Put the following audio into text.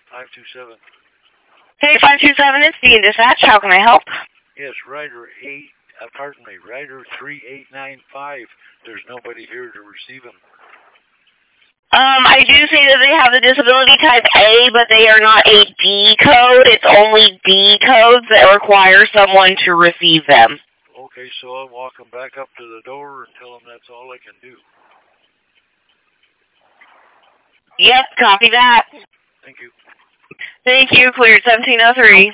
527. Hey, 527, it's Dean Dispatch. How can I help? Yes, Rider 3895. There's nobody here to receive him. I do see that they have the disability type A, but they are not a D code. It's only D codes that require someone to receive them. Okay, so I'll walk him back up to the door and tell him that's all I can do. Yep, copy that. Thank you. Thank you. Cleared 1703.